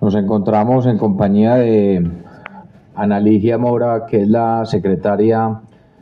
Nos encontramos en compañía de Ana Ligia Mora, que es la secretaria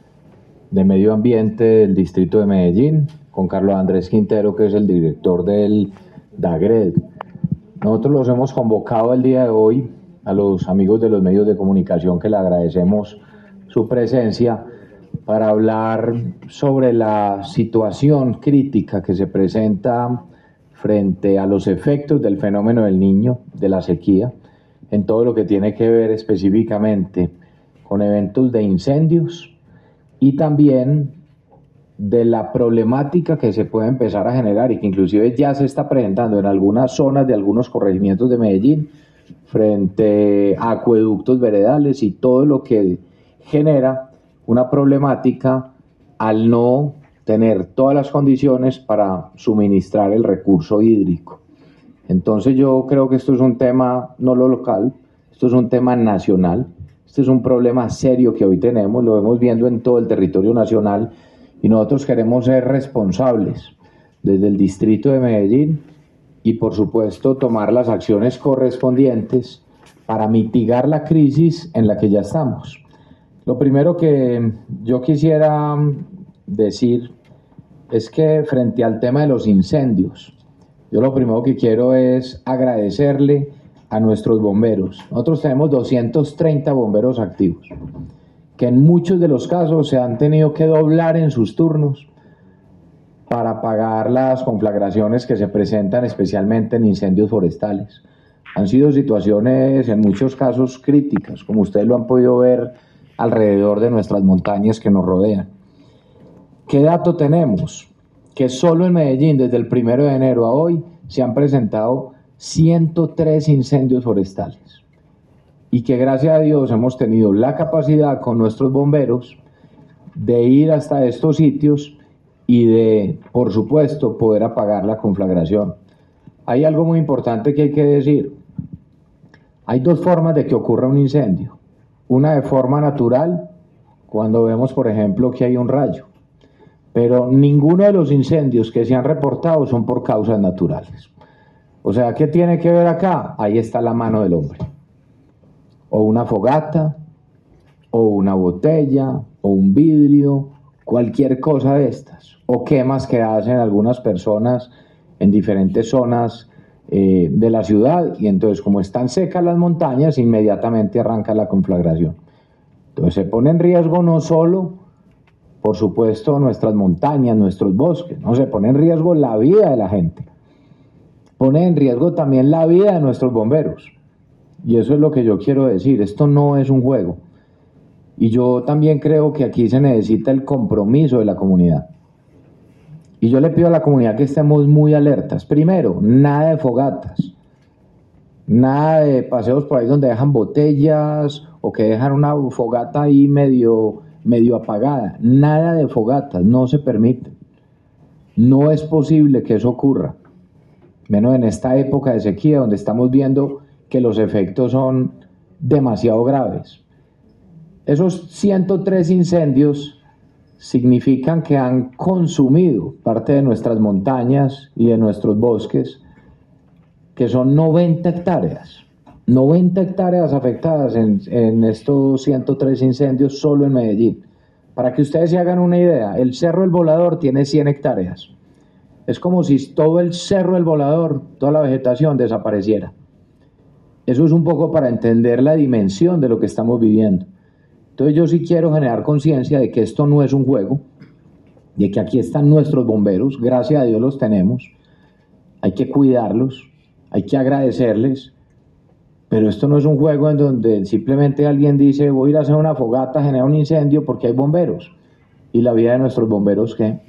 de Medio Ambiente del Distrito de Medellín, con Carlos Andrés Quintero, que es el director del DAGRED. Nosotros los hemos convocado el día de hoy a los amigos de los medios de comunicación, que le agradecemos su presencia, para hablar sobre la situación crítica que se presenta frente a los efectos del fenómeno del Niño, de la sequía, en todo lo que tiene que ver específicamente con eventos de incendios y también de la problemática que se puede empezar a generar y que inclusive ya se está presentando en algunas zonas de algunos corregimientos de Medellín frente a acueductos veredales y todo lo que genera una problemática al no tener todas las condiciones para suministrar el recurso hídrico. Entonces yo creo que esto es un tema no lo local, esto es un tema nacional, este es un problema serio que hoy tenemos, lo vemos viendo en todo el territorio nacional y nosotros queremos ser responsables desde el distrito de Medellín y por supuesto tomar las acciones correspondientes para mitigar la crisis en la que ya estamos. Lo primero que yo quisiera decir es que frente al tema de los incendios, yo lo primero que quiero es agradecerle a nuestros bomberos. Nosotros tenemos 230 bomberos activos, que en muchos de los casos se han tenido que doblar en sus turnos para apagar las conflagraciones que se presentan especialmente en incendios forestales. Han sido situaciones en muchos casos críticas, como ustedes lo han podido ver alrededor de nuestras montañas que nos rodean. ¿Qué dato tenemos? Que solo en Medellín, desde el 1 de enero a hoy, se han presentado 103 incendios forestales. Y que gracias a Dios hemos tenido la capacidad con nuestros bomberos de ir hasta estos sitios y de, por supuesto, poder apagar la conflagración. Hay algo muy importante que hay que decir. Hay dos formas de que ocurra un incendio. Una de forma natural, cuando vemos, por ejemplo, que hay un rayo. Pero ninguno de los incendios que se han reportado son por causas naturales. O sea, ¿qué tiene que ver acá? Ahí está la mano del hombre. O una fogata, o una botella, o un vidrio, cualquier cosa de estas. O quemas que hacen algunas personas en diferentes zonas de la ciudad. Y entonces, como están secas las montañas, inmediatamente arranca la conflagración. Entonces se pone en riesgo no solo, por supuesto, nuestras montañas, nuestros bosques, no, se pone en riesgo la vida de la gente. Pone en riesgo también la vida de nuestros bomberos. Y eso es lo que yo quiero decir, esto no es un juego. Y yo también creo que aquí se necesita el compromiso de la comunidad. Y yo le pido a la comunidad que estemos muy alertas. Primero, nada de fogatas, nada de paseos por ahí donde dejan botellas o que dejan una fogata ahí medio apagada. Nada de fogatas, no se permite. No es posible que eso ocurra, menos en esta época de sequía donde estamos viendo que los efectos son demasiado graves. Esos 103 incendios significan que han consumido parte de nuestras montañas y de nuestros bosques, que son 90 hectáreas. 90 hectáreas afectadas en estos 103 incendios solo en Medellín. Para que ustedes se hagan una idea, el Cerro El Volador tiene 100 hectáreas. Es como si todo el Cerro El Volador, toda la vegetación desapareciera. Eso es un poco para entender la dimensión de lo que estamos viviendo. Entonces yo sí quiero generar conciencia de que esto no es un juego, de que aquí están nuestros bomberos, gracias a Dios los tenemos, hay que cuidarlos, hay que agradecerles, pero esto no es un juego en donde simplemente alguien dice voy a ir a hacer una fogata, generar un incendio porque hay bomberos. ¿Y la vida de nuestros bomberos qué?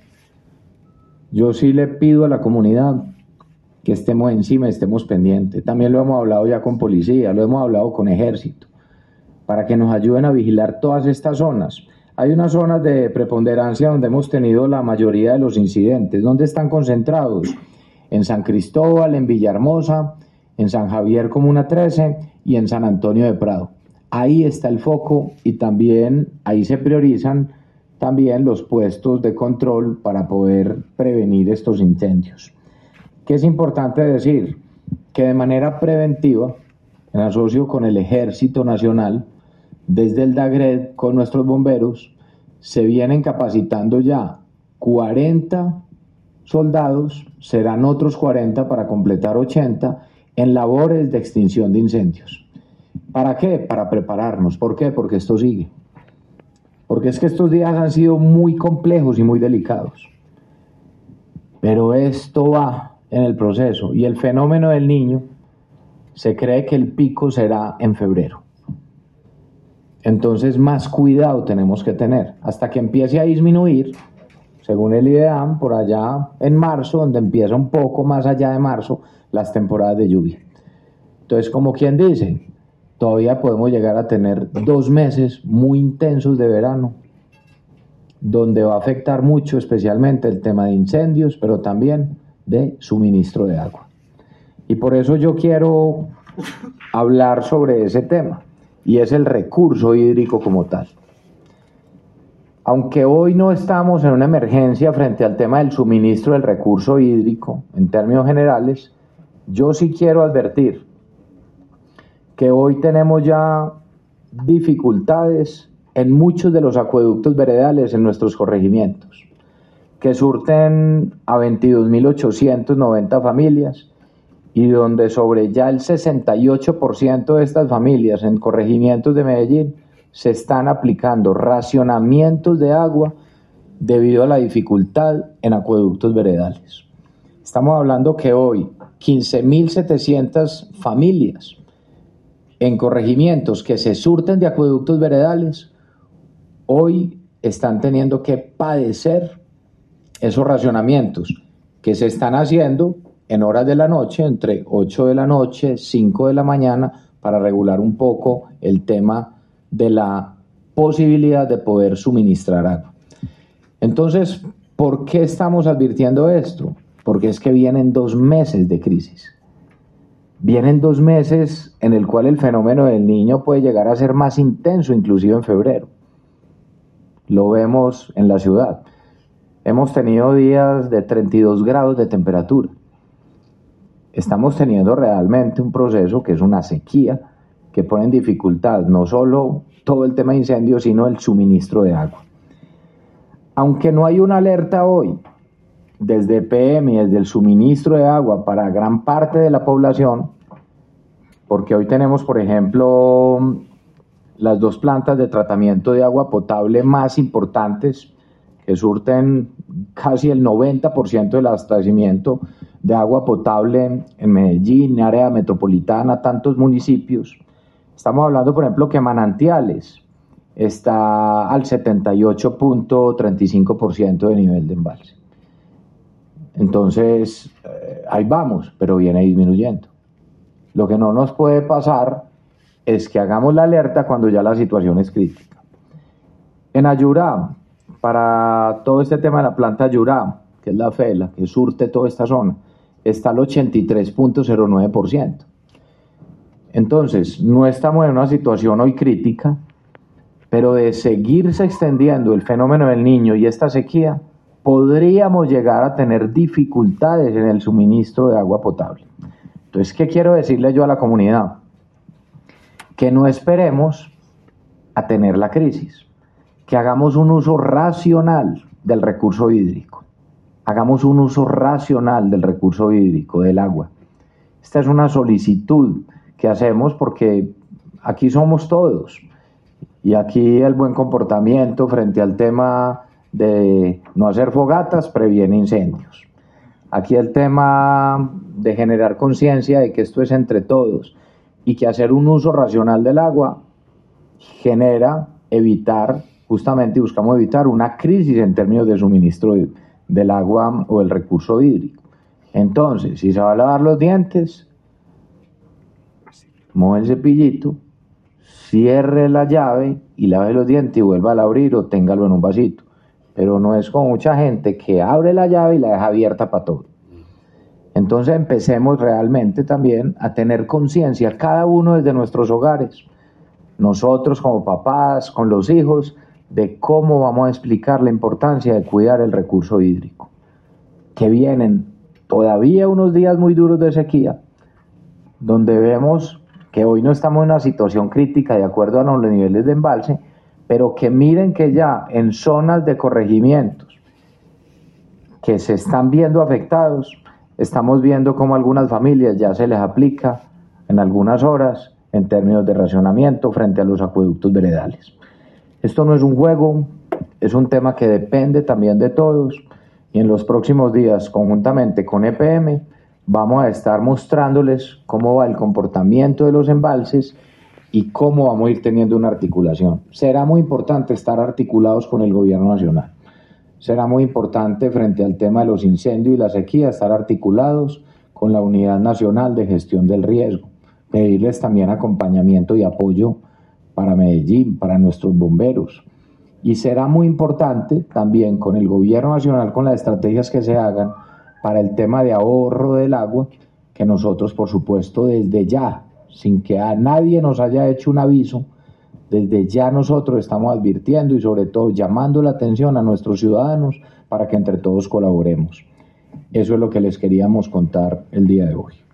Yo sí le pido a la comunidad que estemos encima, estemos pendientes. También lo hemos hablado ya con policía, lo hemos hablado con ejército, para que nos ayuden a vigilar todas estas zonas. Hay unas zonas de preponderancia donde hemos tenido la mayoría de los incidentes. ¿Dónde están concentrados? En San Cristóbal, en Villahermosa, en San Javier Comuna 13 y en San Antonio de Prado. Ahí está el foco y también ahí se priorizan también los puestos de control para poder prevenir estos incendios. ¿Qué es importante decir? Que de manera preventiva en asocio con el Ejército Nacional, desde el DAGRED con nuestros bomberos, se vienen capacitando ya 40 soldados, serán otros 40 para completar 80 en labores de extinción de incendios. ¿Para qué? Para prepararnos. ¿Por qué? Porque esto sigue. Porque es que estos días han sido muy complejos y muy delicados. Pero esto va en el proceso y el fenómeno del Niño se cree que el pico será en febrero. Entonces más cuidado tenemos que tener hasta que empiece a disminuir, según el IDEAM, por allá en marzo, donde empieza un poco más allá de marzo las temporadas de lluvia. Entonces, como quien dice, todavía podemos llegar a tener 2 meses muy intensos de verano, donde va a afectar mucho especialmente el tema de incendios, pero también de suministro de agua. Y por eso yo quiero hablar sobre ese tema, y es el recurso hídrico como tal. Aunque hoy no estamos en una emergencia frente al tema del suministro del recurso hídrico, en términos generales, yo sí quiero advertir que hoy tenemos ya dificultades en muchos de los acueductos veredales en nuestros corregimientos, que surten a 22.890 familias y donde sobre ya el 68% de estas familias en corregimientos de Medellín se están aplicando racionamientos de agua debido a la dificultad en acueductos veredales. Estamos hablando que hoy 15.700 familias en corregimientos que se surten de acueductos veredales hoy están teniendo que padecer esos racionamientos que se están haciendo en horas de la noche, entre 8 de la noche, 5 de la mañana, para regular un poco el tema de la posibilidad de poder suministrar agua. Entonces, ¿por qué estamos advirtiendo esto? Porque es que vienen 2 meses de crisis. Vienen 2 meses en el cual el fenómeno del Niño puede llegar a ser más intenso, inclusive en febrero. Lo vemos en la ciudad. Hemos tenido días de 32 grados de temperatura. Estamos teniendo realmente un proceso que es una sequía que pone en dificultad no solo todo el tema de incendios, sino el suministro de agua. Aunque no hay una alerta hoy desde PM y desde el suministro de agua para gran parte de la población, porque hoy tenemos, por ejemplo, las 2 plantas de tratamiento de agua potable más importantes que surten casi el 90% del abastecimiento de agua potable en Medellín, área metropolitana, tantos municipios. Estamos hablando, por ejemplo, que Manantiales está al 78.35% de nivel de embalse. Entonces, ahí vamos, pero viene disminuyendo. Lo que no nos puede pasar es que hagamos la alerta cuando ya la situación es crítica. En Ayurá, para todo este tema de la planta Ayurá, que es la FELA, que surte toda esta zona, está al 83.09%. Entonces, no estamos en una situación hoy crítica, pero de seguirse extendiendo el fenómeno del Niño y esta sequía, podríamos llegar a tener dificultades en el suministro de agua potable. Entonces, ¿qué quiero decirle yo a la comunidad? Que no esperemos a tener la crisis, que hagamos un uso racional del recurso hídrico, hagamos un uso racional del recurso hídrico, del agua. Esta es una solicitud que hacemos porque aquí somos todos y aquí el buen comportamiento frente al tema de no hacer fogatas previene incendios. Aquí el tema de generar conciencia de que esto es entre todos y que hacer un uso racional del agua genera evitar, justamente buscamos evitar una crisis en términos de suministro del agua o el recurso hídrico. Entonces, si se va a lavar los dientes, moje el cepillito, cierre la llave y lave los dientes y vuelva a abrir o téngalo en un vasito. Pero no es como mucha gente que abre la llave y la deja abierta para todo. Entonces empecemos realmente también a tener conciencia, cada uno desde nuestros hogares, nosotros como papás, con los hijos, de cómo vamos a explicar la importancia de cuidar el recurso hídrico. Que vienen todavía unos días muy duros de sequía, donde vemos que hoy no estamos en una situación crítica de acuerdo a los niveles de embalse, pero que miren que ya en zonas de corregimientos que se están viendo afectados, estamos viendo cómo a algunas familias ya se les aplica en algunas horas en términos de racionamiento frente a los acueductos veredales. Esto no es un juego, es un tema que depende también de todos, y en los próximos días, conjuntamente con EPM, vamos a estar mostrándoles cómo va el comportamiento de los embalses y cómo vamos a ir teniendo una articulación. Será muy importante estar articulados con el gobierno nacional. Será muy importante frente al tema de los incendios y la sequía estar articulados con la Unidad Nacional de Gestión del Riesgo. Pedirles también acompañamiento y apoyo para Medellín, para nuestros bomberos. Y será muy importante también con el gobierno nacional, con las estrategias que se hagan para el tema de ahorro del agua, que nosotros, por supuesto, desde ya, sin que a nadie nos haya hecho un aviso, desde ya nosotros estamos advirtiendo y sobre todo llamando la atención a nuestros ciudadanos para que entre todos colaboremos. Eso es lo que les queríamos contar el día de hoy.